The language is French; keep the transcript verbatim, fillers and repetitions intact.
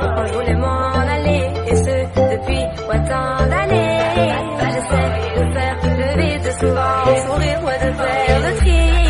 Quand je voulais m'en aller, et ce depuis autant d'années. J'essaie de faire le vide souvent, sourire, ouais, de faire le tri.